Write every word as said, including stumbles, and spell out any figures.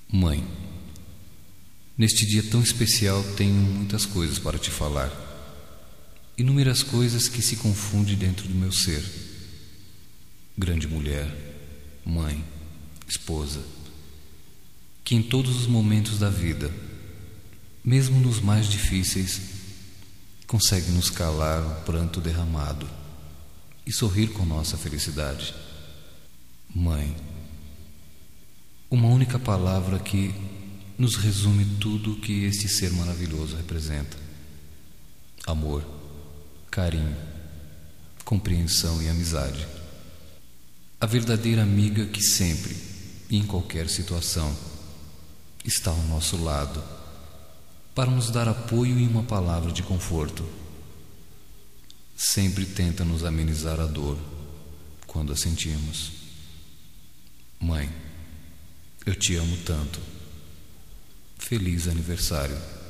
Mãe, neste dia tão especial tenho muitas coisas para te falar. Inúmeras coisas que se confundem dentro do meu ser. Grande mulher, mãe, esposa, que em todos os momentos da vida, mesmo nos mais difíceis, consegue nos calar o pranto derramado e sorrir com nossa felicidade. Mãe, uma única palavra que nos resume tudo o que este ser maravilhoso representa: amor, carinho, compreensão e amizade. A verdadeira amiga que sempre e em qualquer situação está ao nosso lado para nos dar apoio e uma palavra de conforto. Sempre tenta nos amenizar a dor quando a sentimos. Mãe, eu te amo tanto. Feliz aniversário.